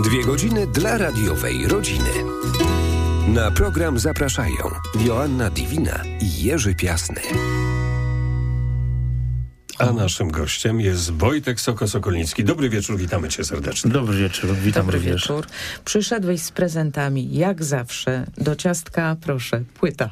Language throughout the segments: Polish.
2 godziny dla radiowej rodziny. Na program zapraszają Joanna Diwina i Jerzy Piasny. A naszym gościem jest Wojtek Soko-Sokolnicki. Dobry wieczór, witamy cię serdecznie. Dobry wieczór, witam Dobry również. wieczór. Przyszedłeś z prezentami, jak zawsze. Do ciastka, proszę, płyta.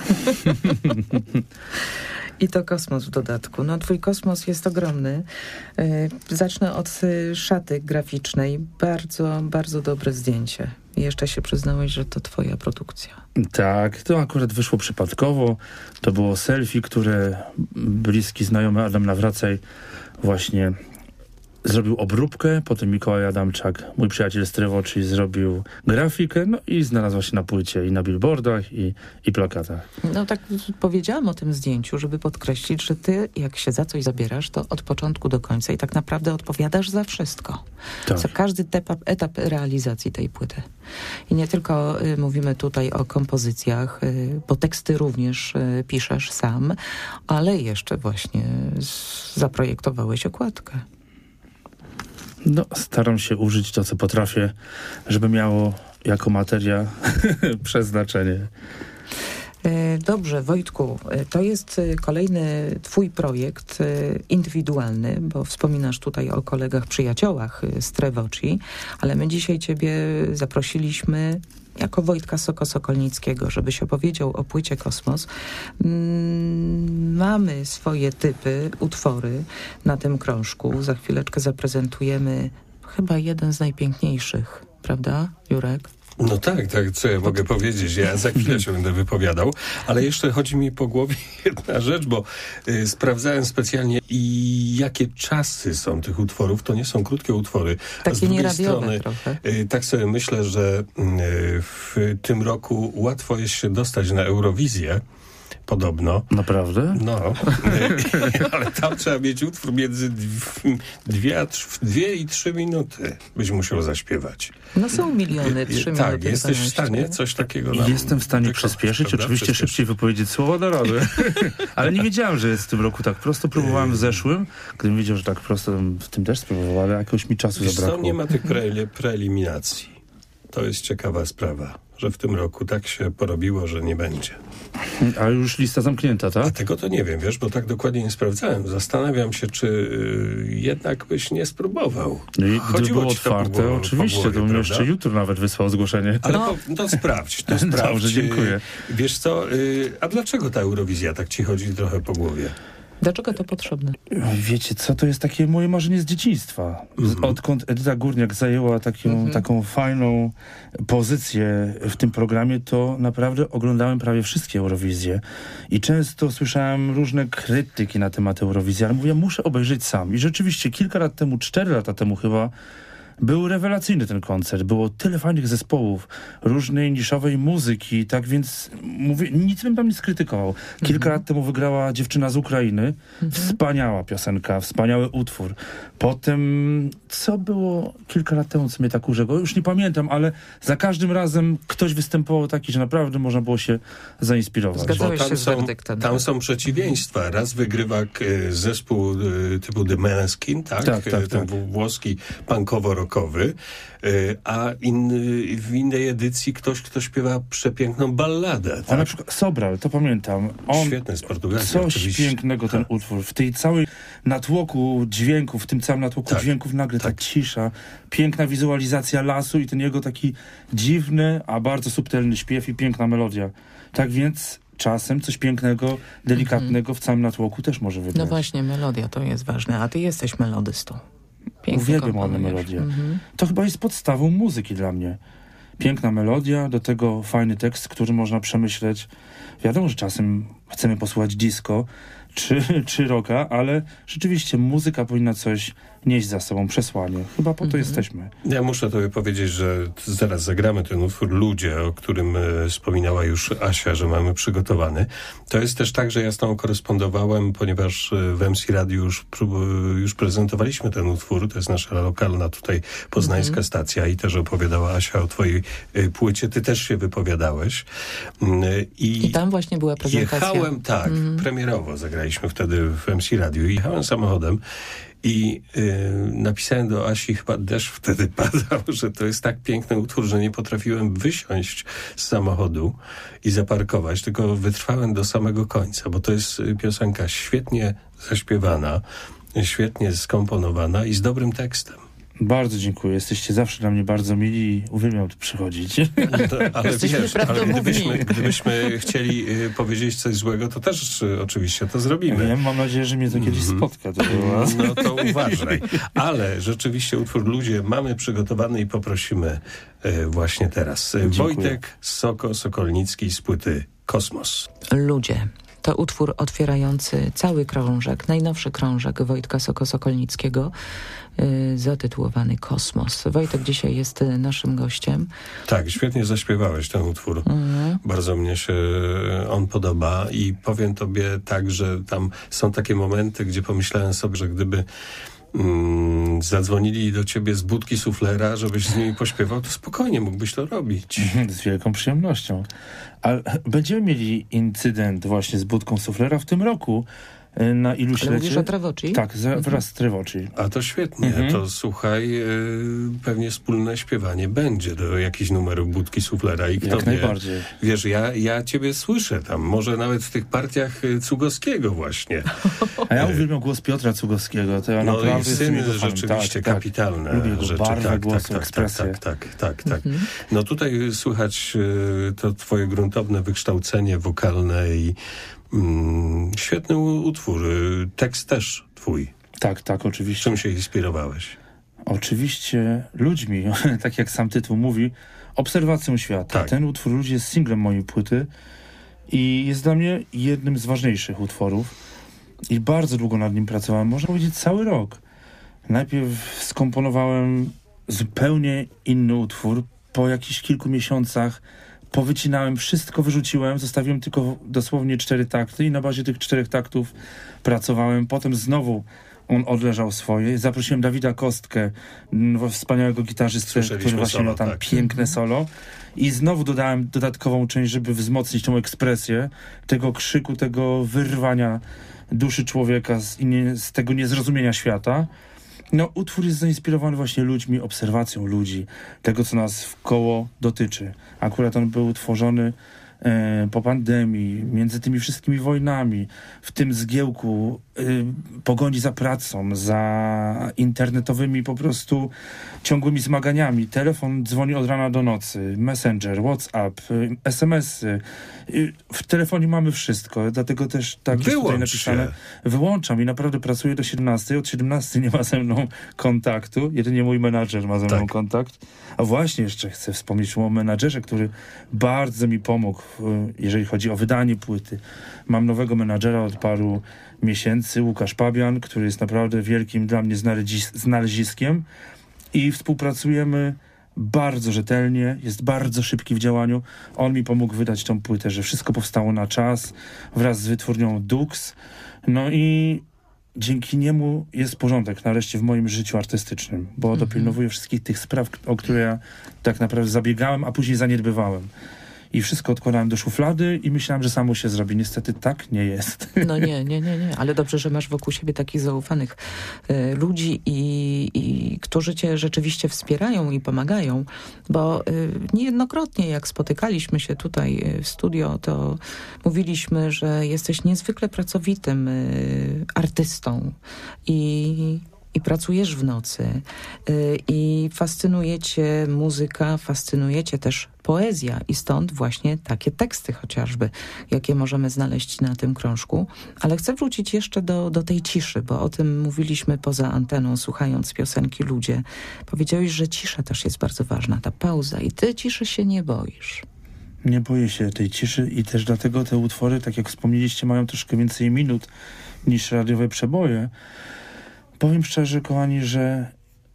I to kosmos w dodatku. No, twój kosmos jest ogromny. Zacznę od szaty graficznej. Bardzo, bardzo dobre zdjęcie. I jeszcze się przyznałeś, że to twoja produkcja. Tak, to akurat wyszło przypadkowo. To było selfie, które bliski znajomy Adam Nawracaj właśnie zrobił obróbkę, potem Mikołaj Adamczak, mój przyjaciel z Trevoci, zrobił grafikę, no i znalazła się na płycie i na billboardach i plakatach. No tak powiedziałam o tym zdjęciu, żeby podkreślić, że ty, jak się za coś zabierasz, to od początku do końca i tak naprawdę odpowiadasz za wszystko. Tak. Za każdy etap realizacji tej płyty. I nie tylko mówimy tutaj o kompozycjach, bo teksty również piszesz sam, ale jeszcze właśnie zaprojektowałeś okładkę. No, staram się użyć to, co potrafię, żeby miało jako materia przeznaczenie. Dobrze, Wojtku, to jest kolejny twój projekt indywidualny, bo wspominasz tutaj o kolegach, przyjaciołach z Trevoci, ale my dzisiaj ciebie zaprosiliśmy jako Wojtka Soko-Sokolnickiego, żebyś opowiedział o płycie Kosmos. Mamy swoje typy, utwory na tym krążku. Za chwileczkę zaprezentujemy chyba jeden z najpiękniejszych, prawda, Jurek? No tak, co ja mogę powiedzieć? Ja za chwilę się będę wypowiadał, ale jeszcze chodzi mi po głowie jedna rzecz, bo sprawdzałem specjalnie i jakie czasy są tych utworów. To nie są krótkie utwory. Takie z drugiej nieradiowe strony, trochę. Tak sobie myślę, że w tym roku łatwo jest się dostać na Eurowizję. Podobno. Naprawdę? No, ale tam trzeba mieć utwór między 2 i 3 minuty. Byś musiał zaśpiewać. No są miliony, 3 minuty. Tak, jesteś 12. w stanie coś takiego Jestem w stanie przyspieszyć, prawda? oczywiście szybciej wypowiedzieć słowo na radę. Ale nie wiedziałem, że jest w tym roku tak prosto. Próbowałem w zeszłym, gdybym wiedział, że tak prosto, w tym też spróbował, ale jakoś mi czasu zabrakło. Nie ma tych preeliminacji. To jest ciekawa sprawa, że w tym roku tak się porobiło, że nie będzie. A już lista zamknięta, tak? A tego to nie wiem, wiesz, bo tak dokładnie nie sprawdzałem. Zastanawiam się, czy jednak byś nie spróbował. No i gdyby było ci to otwarte, oczywiście, głowie, to bym prawda? jeszcze jutro nawet wysłał zgłoszenie. Ale to sprawdź, to sprawdź. Dobrze, dziękuję. Wiesz co, a dlaczego ta Eurowizja tak ci chodzi trochę po głowie? Dlaczego to potrzebne? Wiecie co, to jest takie moje marzenie z dzieciństwa. Odkąd Edyta Górniak zajęła taką fajną pozycję w tym programie, to naprawdę oglądałem prawie wszystkie Eurowizje. I często słyszałem różne krytyki na temat Eurowizji, ale mówię, muszę obejrzeć sam. I rzeczywiście kilka lat temu, 4 lata temu chyba, był rewelacyjny ten koncert. Było tyle fajnych zespołów, różnej niszowej muzyki, tak więc mówię, nic bym tam nie skrytykował. Kilka lat temu wygrała dziewczyna z Ukrainy. Wspaniała piosenka, wspaniały utwór. Potem, co było kilka lat temu, co mnie tak urzekło? Już nie pamiętam, ale za każdym razem ktoś występował taki, że naprawdę można było się zainspirować. Zgadzałeś się z werdyktem. Tam są przeciwieństwa. Raz wygrywa zespół typu The Maneskin, tak? Ten włoski punkowo-rockowy, a w innej edycji kto śpiewa przepiękną balladę. Tak? A na przykład Sobral, to pamiętam. Świetny z Portugalii. Coś oczywiście. pięknego ten utwór. W tej całej natłoku dźwięków, w tym całym natłoku dźwięków nagle ta cisza, piękna wizualizacja lasu i ten jego taki dziwny, a bardzo subtelny śpiew i piękna melodia. Tak więc czasem coś pięknego, delikatnego w całym natłoku też może wygrać. No właśnie, melodia to jest ważne, a ty jesteś melodystą. Uwielbiam ładne melodie. To chyba jest podstawą muzyki dla mnie. Piękna melodia, do tego fajny tekst, który można przemyśleć. Wiadomo, że czasem chcemy posłuchać disco czy rocka, ale rzeczywiście muzyka powinna coś nieść za sobą, przesłanie. Chyba po to jesteśmy. Ja muszę tobie powiedzieć, że zaraz zagramy ten utwór Ludzie, o którym wspominała już Asia, że mamy przygotowany. To jest też tak, że ja z tą korespondowałem, ponieważ w MC Radiu już prezentowaliśmy ten utwór. To jest nasza lokalna tutaj poznańska stacja i też opowiadała Asia o twojej płycie. Ty też się wypowiadałeś. I tam właśnie była prezentacja. Jechałem, premierowo zagraliśmy wtedy w MC Radiu. Jechałem samochodem I napisałem do Asi, chyba deszcz wtedy padał, że to jest tak piękny utwór, że nie potrafiłem wysiąść z samochodu i zaparkować, tylko wytrwałem do samego końca, bo to jest piosenka świetnie zaśpiewana, świetnie skomponowana i z dobrym tekstem. Bardzo dziękuję. Jesteście zawsze dla mnie bardzo mili i uwielbiam tu przychodzić. Ale wiesz, gdybyśmy chcieli powiedzieć coś złego, to też oczywiście to zrobimy. Wiem, mam nadzieję, że mnie to kiedyś spotka. No to uważaj. Ale rzeczywiście utwór Ludzie mamy przygotowany i poprosimy właśnie teraz. Dziękuję. Wojtek Sokolnicki z płyty Kosmos. Ludzie. To utwór otwierający cały krążek, najnowszy krążek Wojtka Sokolnickiego, zatytułowany Kosmos. Wojtek dzisiaj jest naszym gościem. Tak, świetnie zaśpiewałeś ten utwór. Bardzo mnie się on podoba i powiem tobie tak, że tam są takie momenty, gdzie pomyślałem sobie, że gdyby zadzwonili do ciebie z budki suflera, żebyś z nimi pośpiewał, to spokojnie mógłbyś to robić. Z wielką przyjemnością. Ale będziemy mieli incydent właśnie z budką suflera w tym roku. Na iluś lecie. Mówisz o Trevoci? Tak, wraz z Trevoci. A to świetnie. To słuchaj, pewnie wspólne śpiewanie będzie do jakichś numerów budki suflera i kto Jak wie, najbardziej. Wiesz, ja ciebie słyszę tam, może nawet w tych partiach Cugowskiego właśnie. A ja uwielbiam głos Piotra Cugowskiego. To ja No naprawdę i syn jestem rzeczywiście tak, kapitalne lubię jego rzeczy. barwę głosu, ekspresję. Tak. No tutaj słychać to twoje gruntowne wykształcenie wokalne i świetny utwór. Tekst też twój. Tak, oczywiście. Czym się inspirowałeś? Oczywiście ludźmi, tak jak sam tytuł mówi, obserwacją świata. Tak. Ten utwór Ludzie jest singlem mojej płyty i jest dla mnie jednym z ważniejszych utworów i bardzo długo nad nim pracowałem, można powiedzieć cały rok. Najpierw skomponowałem zupełnie inny utwór, po jakichś kilku miesiącach powycinałem wszystko, wyrzuciłem, zostawiłem tylko dosłownie 4 takty i na bazie tych 4 taktów pracowałem. Potem znowu on odleżał swoje. Zaprosiłem Dawida Kostkę, wspaniałego gitarzystę, który właśnie miał tam piękne solo. I znowu dodałem dodatkową część, żeby wzmocnić tą ekspresję tego krzyku, tego wyrwania duszy człowieka z tego niezrozumienia świata. No, utwór jest zainspirowany właśnie ludźmi, obserwacją ludzi, tego, co nas wkoło dotyczy. Akurat on był tworzony po pandemii, między tymi wszystkimi wojnami, w tym zgiełku pogoni za pracą, za internetowymi po prostu ciągłymi zmaganiami. Telefon dzwoni od rana do nocy, Messenger, WhatsApp, SMS-y. W telefonie mamy wszystko, dlatego też tak jest tutaj napisane. Wyłączam i naprawdę pracuję do 17. Od 17 nie ma ze mną kontaktu. Jedynie mój menadżer ma ze mną kontakt. A właśnie jeszcze chcę wspomnieć o menadżerze, który bardzo mi pomógł, jeżeli chodzi o wydanie płyty. Mam nowego menadżera od paru miesięcy, Łukasz Pabian, który jest naprawdę wielkim dla mnie znaleziskiem i współpracujemy bardzo rzetelnie, jest bardzo szybki w działaniu. On mi pomógł wydać tą płytę, że wszystko powstało na czas wraz z wytwórnią Dux. No i dzięki niemu jest porządek nareszcie w moim życiu artystycznym, bo dopilnowuję wszystkich tych spraw, o które ja tak naprawdę zabiegałem, a później zaniedbywałem. I wszystko odkładałem do szuflady i myślałem, że samo się zrobi. Niestety tak nie jest. No nie. Ale dobrze, że masz wokół siebie takich zaufanych ludzi i którzy cię rzeczywiście wspierają i pomagają, bo niejednokrotnie jak spotykaliśmy się tutaj w studio, to mówiliśmy, że jesteś niezwykle pracowitym artystą i pracujesz w nocy i fascynuje cię muzyka, fascynuje cię też poezja i stąd właśnie takie teksty chociażby, jakie możemy znaleźć na tym krążku. Ale chcę wrócić jeszcze do tej ciszy, bo o tym mówiliśmy poza anteną, słuchając piosenki Ludzie. Powiedziałeś, że cisza też jest bardzo ważna, ta pauza i ty ciszy się nie boisz. Nie boję się tej ciszy i też dlatego te utwory, tak jak wspomnieliście, mają troszkę więcej minut niż radiowe przeboje. Powiem szczerze, kochani, że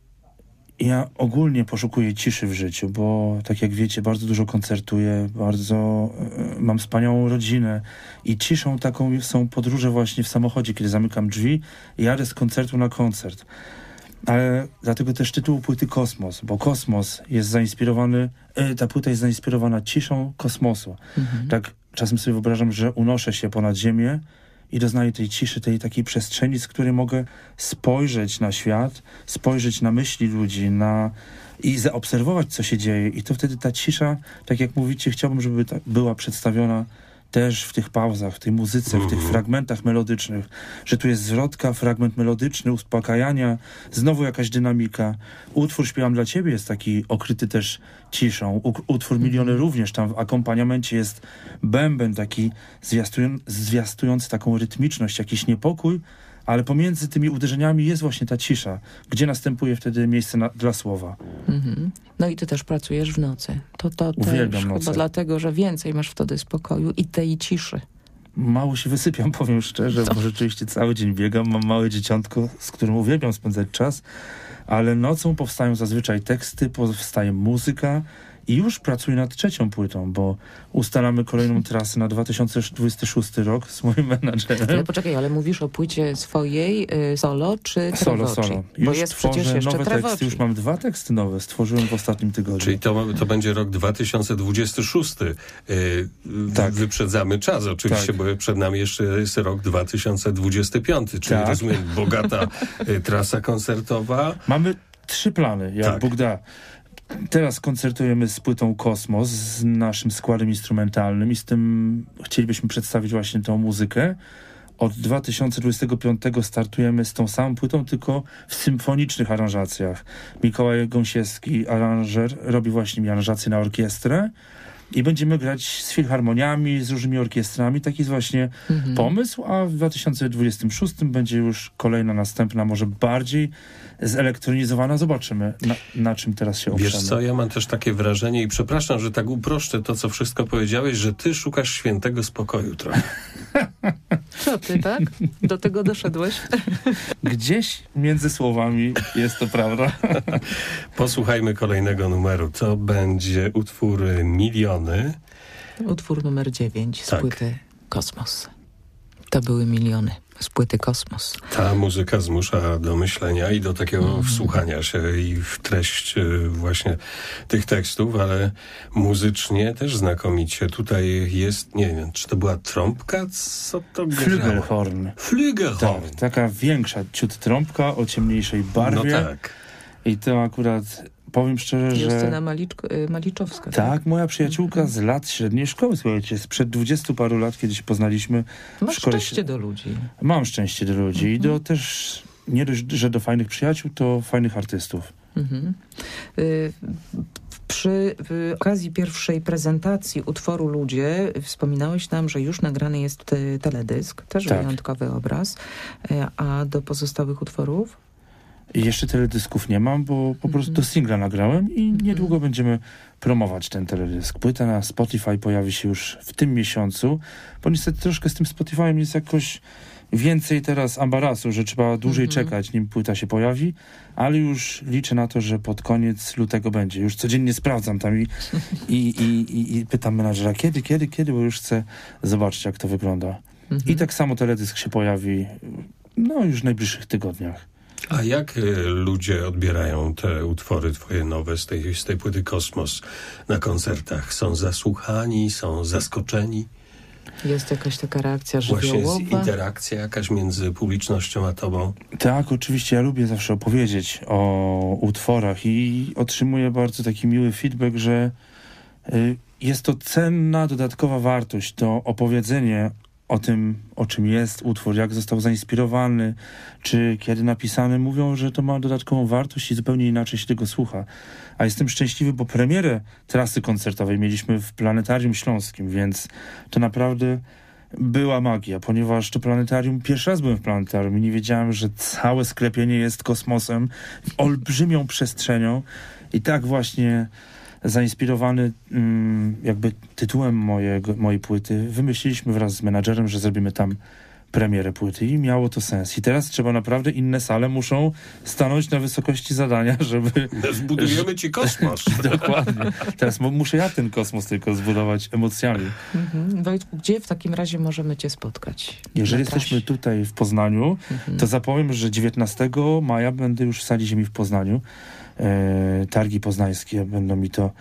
ja ogólnie poszukuję ciszy w życiu, bo tak jak wiecie, bardzo dużo koncertuję, mam wspaniałą rodzinę i ciszą taką są podróże właśnie w samochodzie, kiedy zamykam drzwi i jadę z koncertu na koncert. Ale dlatego też tytuł płyty Kosmos, bo kosmos jest zainspirowany, ta płyta jest zainspirowana ciszą kosmosu. Tak czasem sobie wyobrażam, że unoszę się ponad ziemię i doznaję tej ciszy, tej takiej przestrzeni, z której mogę spojrzeć na świat, spojrzeć na myśli ludzi, i zaobserwować, co się dzieje. I to wtedy ta cisza, tak jak mówicie, chciałbym, żeby była przedstawiona też w tych pauzach, w tej muzyce, w tych fragmentach melodycznych, że tu jest zwrotka, fragment melodyczny, uspokajania, znowu jakaś dynamika. Utwór Śpiewam dla Ciebie jest taki okryty też ciszą. Utwór Miliony również, tam w akompaniamencie jest bęben taki zwiastujący taką rytmiczność, jakiś niepokój, ale pomiędzy tymi uderzeniami jest właśnie ta cisza, gdzie następuje wtedy miejsce dla słowa. No i ty też pracujesz w nocy. To Uwielbiam też noce. chyba dlatego, że więcej masz wtedy spokoju i tej ciszy. Mało się wysypiam, powiem szczerze, bo rzeczywiście cały dzień biegam, mam małe dzieciątko, z którym uwielbiam spędzać czas, ale nocą powstają zazwyczaj teksty, powstaje muzyka i już pracuję nad 3. płytą, bo ustalamy kolejną trasę na 2026 rok z moim menadżerem. Ale poczekaj, ale mówisz o płycie swojej, solo czy Trevoci? Solo. Bo Już jest przecież tworzę jeszcze nowe Trevoci. teksty, już mam 2 teksty nowe, stworzyłem w ostatnim tygodniu. Czyli to będzie rok 2026. Tak. Wyprzedzamy czas oczywiście, Tak. bo przed nami jeszcze jest rok 2025, czyli Tak. rozumiem, bogata trasa koncertowa. Mamy 3 plany, jak Tak. Bóg da. Teraz koncertujemy z płytą Kosmos, z naszym składem instrumentalnym i z tym chcielibyśmy przedstawić właśnie tą muzykę. Od 2025 startujemy z tą samą płytą, tylko w symfonicznych aranżacjach. Mikołaj Gąsiewski, aranżer, robi właśnie mi aranżację na orkiestrę i będziemy grać z filharmoniami, z różnymi orkiestrami. Taki jest właśnie pomysł, a w 2026 będzie już kolejna, następna, może bardziej zelektronizowana. Zobaczymy, na czym teraz się oprzemy. Wiesz co, ja mam też takie wrażenie i przepraszam, że tak uproszczę to, co wszystko powiedziałeś, że ty szukasz świętego spokoju trochę. Co ty, tak? Do tego doszedłeś? Gdzieś między słowami jest to prawda. Posłuchajmy kolejnego numeru. To będzie utwór Miliony. Utwór numer 9 z Tak. płyty Kosmos. To były miliony z płyty Kosmos. Ta muzyka zmusza do myślenia i do takiego wsłuchania się i w treść właśnie tych tekstów, ale muzycznie też znakomicie. Tutaj jest, nie wiem, czy to była trąbka? Co to grało? Flügelhorn. Flügelhorn. Tak, taka większa ciut trąbka o ciemniejszej barwie. No tak. I to akurat, powiem szczerze, że... Justyna Maliczowska. Tak, moja przyjaciółka z lat średniej szkoły, słuchajcie, sprzed 20 paru lat, kiedy się poznaliśmy. Masz w szkole szczęście do ludzi. Mam szczęście do ludzi i do też, nie dość, że do fajnych przyjaciół, to fajnych artystów. Przy okazji pierwszej prezentacji utworu Ludzie wspominałeś nam, że już nagrany jest teledysk, też Tak. wyjątkowy obraz, a do pozostałych utworów? I jeszcze teledysków nie mam, bo po prostu do singla nagrałem i niedługo będziemy promować ten teledysk. Płyta na Spotify pojawi się już w tym miesiącu, bo niestety troszkę z tym Spotify'em jest jakoś więcej teraz ambarasu, że trzeba dłużej czekać, nim płyta się pojawi, ale już liczę na to, że pod koniec lutego będzie. Już codziennie sprawdzam tam i pytam menadżera, kiedy, bo już chcę zobaczyć, jak to wygląda. I tak samo teledysk się pojawi, no już w najbliższych tygodniach. A jak ludzie odbierają te utwory twoje nowe z tej płyty Kosmos na koncertach? Są zasłuchani, są zaskoczeni? Jest jakaś taka reakcja Właśnie żywiołowa? jest interakcja jakaś między publicznością a tobą? Tak, oczywiście, ja lubię zawsze opowiedzieć o utworach i otrzymuję bardzo taki miły feedback, że jest to cenna, dodatkowa wartość, to opowiedzenie o tym, o czym jest utwór, jak został zainspirowany, czy kiedy napisany, mówią, że to ma dodatkową wartość i zupełnie inaczej się tego słucha. A jestem szczęśliwy, bo premierę trasy koncertowej mieliśmy w Planetarium Śląskim, więc to naprawdę była magia, ponieważ to planetarium, pierwszy raz byłem w planetarium i nie wiedziałem, że całe sklepienie jest kosmosem, olbrzymią przestrzenią i tak właśnie zainspirowany jakby tytułem mojej płyty, wymyśliliśmy wraz z menadżerem, że zrobimy tam premierę płyty i miało to sens. I teraz trzeba naprawdę, inne sale muszą stanąć na wysokości zadania, żeby... Zbudujemy ci kosmos. Dokładnie. Teraz muszę ja ten kosmos tylko zbudować emocjami. Wojtku, gdzie w takim razie możemy cię spotkać? Jeżeli Na trasie? jesteśmy tutaj w Poznaniu, to zapowiem, że 19 maja będę już w Sali Ziemi w Poznaniu. Targi poznańskie będą mi to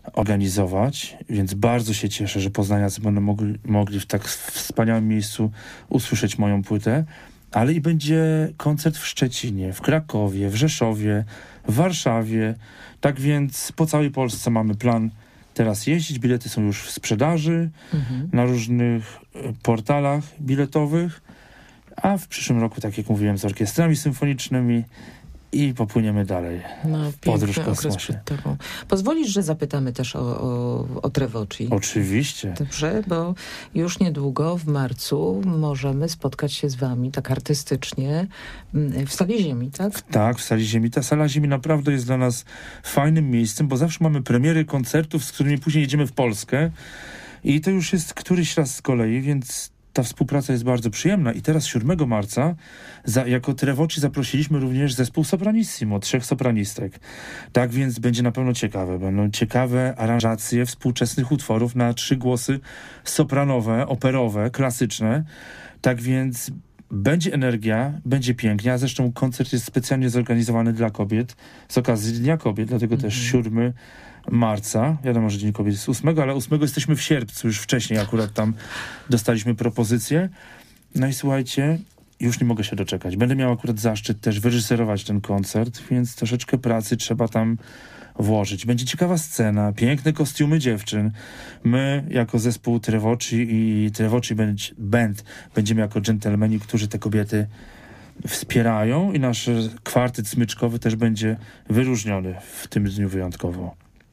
organizować, więc bardzo się cieszę, że poznaniacy będą mogli w tak wspaniałym miejscu usłyszeć moją płytę, ale i będzie koncert w Szczecinie, w Krakowie, w Rzeszowie, w Warszawie, tak więc po całej Polsce mamy plan teraz jeździć, bilety są już w sprzedaży na różnych portalach biletowych, a w przyszłym roku, tak jak mówiłem, z orkiestrami symfonicznymi i popłyniemy dalej w podróż w kosmosie. Pozwolisz, że zapytamy też o Trevoci? Oczywiście. Dobrze, bo już niedługo w marcu możemy spotkać się z wami tak artystycznie w Sali Ziemi, tak? Tak, w Sali Ziemi. Ta Sala Ziemi naprawdę jest dla nas fajnym miejscem, bo zawsze mamy premiery koncertów, z którymi później jedziemy w Polskę i to już jest któryś raz z kolei, więc ta współpraca jest bardzo przyjemna i teraz 7 marca jako Trevoci zaprosiliśmy również zespół Sopranissimo, 3 sopranistek. Tak więc będzie na pewno ciekawe. Będą ciekawe aranżacje współczesnych utworów na 3 głosy sopranowe, operowe, klasyczne. Tak więc będzie energia, będzie pięknie, a zresztą koncert jest specjalnie zorganizowany dla kobiet z okazji Dnia Kobiet, dlatego też 7 marca. Wiadomo, że Dzień Kobiet jest 8, ale 8 jesteśmy w sierpcu, już wcześniej akurat tam dostaliśmy propozycję. No i słuchajcie, już nie mogę się doczekać. Będę miał akurat zaszczyt też wyreżyserować ten koncert, więc troszeczkę pracy trzeba tam włożyć. Będzie ciekawa scena, piękne kostiumy dziewczyn. My jako zespół Trevoci i Trevoci Band będziemy jako dżentelmeni, którzy te kobiety wspierają i nasz kwartet smyczkowy też będzie wyróżniony w tym dniu wyjątkowo.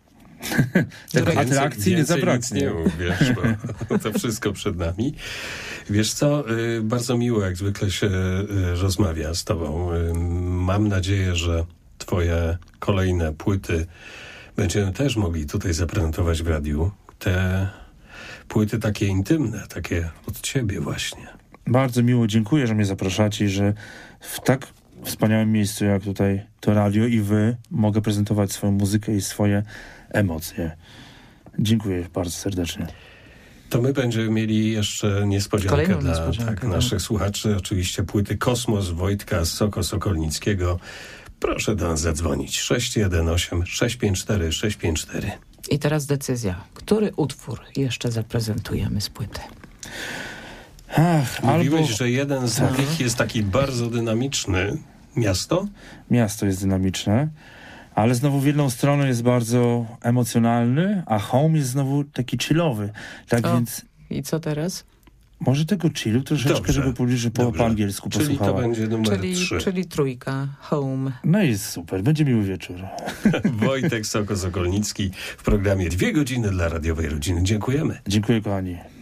Tego atrakcji nie zabraknie. Nie mów, wiesz, bo to wszystko przed nami. Wiesz co, bardzo miło jak zwykle się rozmawia z tobą. Mam nadzieję, że twoje kolejne płyty będziemy też mogli tutaj zaprezentować w radiu. Te płyty takie intymne, takie od ciebie właśnie. Bardzo miło, dziękuję, że mnie zapraszacie i że w tak wspaniałym miejscu jak tutaj to radio i wy mogę prezentować swoją muzykę i swoje emocje. Dziękuję bardzo serdecznie. To my będziemy mieli jeszcze niespodziankę dla naszych słuchaczy. Oczywiście płyty Kosmos Wojtka Sokolnickiego. Proszę do nas zadzwonić. 618-654-654. I teraz decyzja. Który utwór jeszcze zaprezentujemy z płyty? Mówiłeś, że jeden z nich jest taki bardzo dynamiczny. Miasto? Miasto jest dynamiczne, ale znowu w jedną stronę jest bardzo emocjonalny, a Home jest znowu taki chillowy. Tak więc... I co teraz? Może tego chillu troszeczkę, żeby publicznie po angielsku posłuchała. Czyli to będzie numer 3. Czyli 3, Home. No i super, będzie miły wieczór. Wojtek Sokolnicki w programie 2 godziny dla radiowej rodziny. Dziękujemy. Dziękuję, kochani.